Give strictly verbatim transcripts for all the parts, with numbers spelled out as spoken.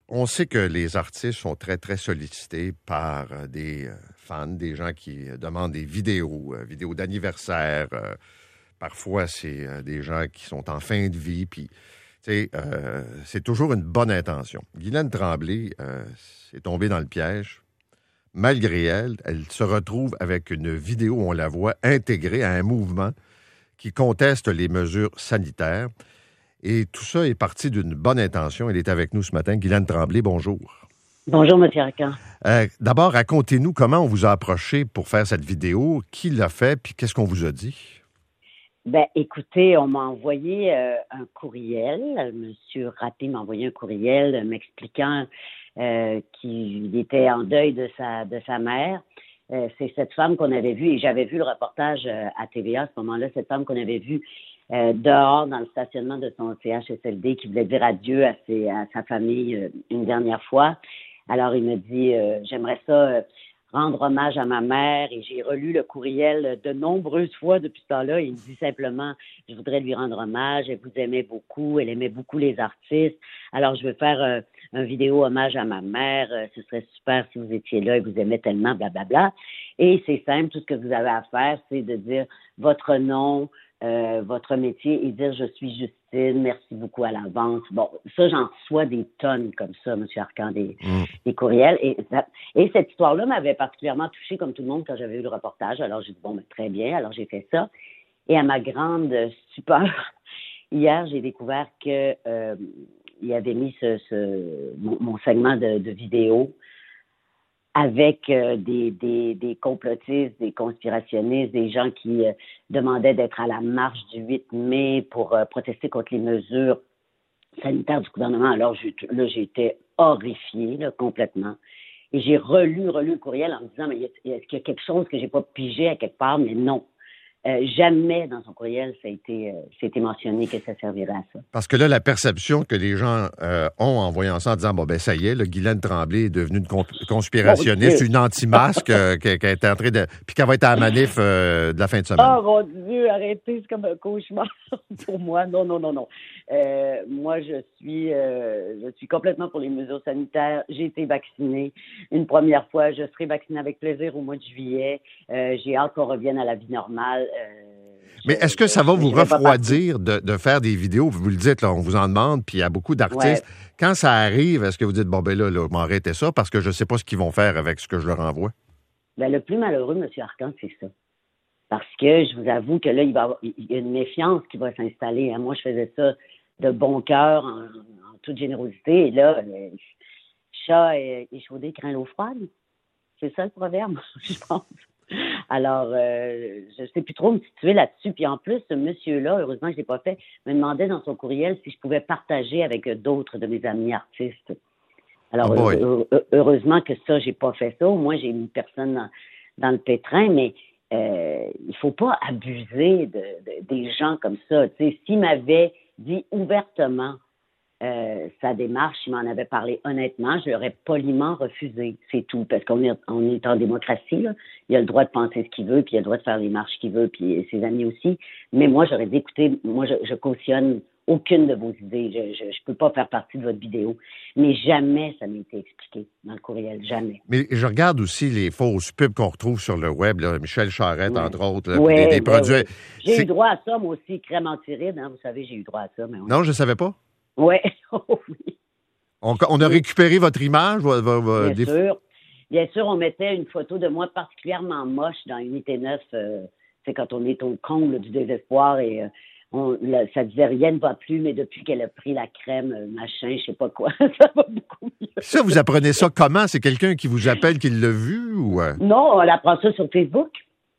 On sait que les artistes sont très, très sollicités par euh, des euh, fans, des gens qui euh, demandent des vidéos, euh, vidéos d'anniversaire. Euh, parfois, c'est euh, des gens qui sont en fin de vie. Puis, tu sais, euh, c'est toujours une bonne intention. Guylaine Tremblay euh, est tombée dans le piège. Malgré elle, elle se retrouve avec une vidéo où on la voit intégrée à un mouvement qui conteste les mesures sanitaires. Et tout ça est parti d'une bonne intention. Elle est avec nous ce matin. Guylaine Tremblay, bonjour. Bonjour, M. Arcan. Euh, d'abord, racontez-nous comment on vous a approché pour faire cette vidéo, qui l'a fait, puis qu'est-ce qu'on vous a dit? Ben, écoutez, on m'a envoyé euh, un courriel. M. Raté m'a envoyé un courriel euh, m'expliquant euh, qu'il était en deuil de sa, de sa mère. Euh, c'est cette femme qu'on avait vue, et j'avais vu le reportage euh, à T V A à ce moment-là, cette femme qu'on avait vue euh, dehors dans le stationnement de son C H S L D qui voulait dire adieu à, ses, à sa famille euh, une dernière fois. Alors, il me dit, euh, j'aimerais ça euh, rendre hommage à ma mère, et j'ai relu le courriel de nombreuses fois depuis ce temps-là. Il me dit simplement, je voudrais lui rendre hommage, elle vous aimait beaucoup, elle aimait beaucoup les artistes. Alors, je veux faire euh, un vidéo hommage à ma mère, euh, ce serait super si vous étiez là et vous aimez tellement, blablabla. Et c'est simple, tout ce que vous avez à faire, c'est de dire votre nom, Euh, votre métier et dire « Je suis Justine, merci beaucoup à l'avance ». Bon, ça, j'en reçois des tonnes comme ça, M. Arcan, des, mmh. des courriels. Et, et cette histoire-là m'avait particulièrement touchée, comme tout le monde, quand j'avais eu le reportage. Alors, j'ai dit « Bon, ben, très bien ». Alors, j'ai fait ça. Et à ma grande stupeur, hier, j'ai découvert que euh, il avait mis ce, ce, mon, mon segment de, de vidéo avec euh, des, des, des complotistes, des conspirationnistes, des gens qui euh, demandaient d'être à la marche du huit mai pour euh, protester contre les mesures sanitaires du gouvernement. Alors j'ai, là, j'étais horrifiée, là, complètement. Et j'ai relu, relu le courriel en me disant, mais est-ce qu'il y a quelque chose que j'ai pas pigé à quelque part? Mais non. Euh, jamais dans son courriel, ça a été, euh, ça a été mentionné que ça servirait à ça. Parce que là, la perception que les gens euh, ont en voyant ça, en disant, bon, ben ça y est, là, Guylaine Tremblay est devenue une comp- conspirationniste, oh, une anti-masque, euh, qui, qui est en train de... puis qu'elle va être à la manif euh, de la fin de semaine. Oh, mon Dieu, arrêtez, c'est comme un cauchemar pour moi. Non, non, non, non. Euh, moi, je suis, euh, je suis complètement pour les mesures sanitaires. J'ai été vaccinée une première fois. Je serai vaccinée avec plaisir au mois de juillet. Euh, j'ai hâte qu'on revienne à la vie normale. Euh, Mais est-ce que ça va vous refroidir de, de faire des vidéos? Vous le dites, là, on vous en demande, puis il y a beaucoup d'artistes. Ouais. Quand ça arrive, est-ce que vous dites, bon, ben là, là m'arrêtez ça parce que je ne sais pas ce qu'ils vont faire avec ce que je leur envoie? Ben, le plus malheureux, M. Arcan, c'est ça. Parce que je vous avoue que là, il, va avoir, il y a une méfiance qui va s'installer. Hein. Moi, je faisais ça de bon cœur, en, en toute générosité. Et là, le chat échaudé craint l'eau froide. C'est ça le proverbe, je pense. Alors, euh, je ne sais plus trop me situer là-dessus. Puis en plus, ce monsieur-là, heureusement que je ne l'ai pas fait, me demandait dans son courriel si je pouvais partager avec d'autres de mes amis artistes. Alors, oh heure, heureusement que ça, j'ai pas fait ça. Au moins, j'ai mis personne dans, dans le pétrin, mais euh, il faut pas abuser de, de, des gens comme ça. Tu sais, s'il m'avait dit ouvertement Euh, sa démarche, il m'en avait parlé honnêtement, je l'aurais poliment refusé, c'est tout, parce qu'on est, on est en démocratie, là. Il a le droit de penser ce qu'il veut, puis il a le droit de faire les marches qu'il veut, puis ses amis aussi, mais moi, j'aurais dit, écoutez, moi, je, je cautionne aucune de vos idées, je ne peux pas faire partie de votre vidéo, mais jamais ça m'a été expliqué dans le courriel, jamais. Mais je regarde aussi les fausses pubs qu'on retrouve sur le web, là, Michel Charette, ouais. entre autres, là, ouais, des, des ben produits... Ouais. J'ai c'est... eu droit à ça, moi aussi, crème antiride, hein, vous savez, j'ai eu droit à ça. Mais ouais. Non, je ne savais pas. Oui, oh oui. On, on a récupéré votre image? Va, va, va, Bien des... sûr. Bien sûr, on mettait une photo de moi particulièrement moche dans Unité neuf. Euh, c'est quand on est au comble du désespoir et euh, on, là, ça disait rien ne va plus, mais depuis qu'elle a pris la crème, machin, je sais pas quoi, ça va beaucoup mieux. Ça, vous apprenez ça comment? C'est quelqu'un qui vous appelle, qui l'a vu? Ou... Non, on apprend ça sur Facebook.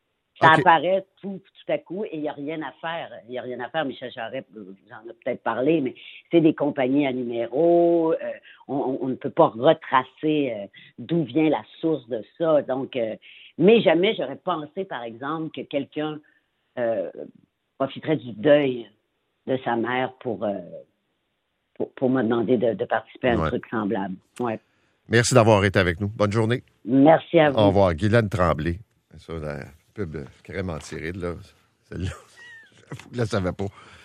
Ça okay. apparaît tout, tout à coup et il n'y a rien à faire. Il n'y a rien à faire. Michel Charette vous en a peut-être parlé, mais c'est des compagnies à numéros. Euh, on, on ne peut pas retracer euh, d'où vient la source de ça. Donc, euh, mais jamais j'aurais pensé, par exemple, que quelqu'un euh, profiterait du deuil de sa mère pour, euh, pour, pour me demander de, de participer à un ouais. truc semblable. Ouais. Merci d'avoir été avec nous. Bonne journée. Merci à vous. Au revoir. Guylaine Tremblay. Ça, la pub crème antiride, là. Celle-là, je ne la savais pas.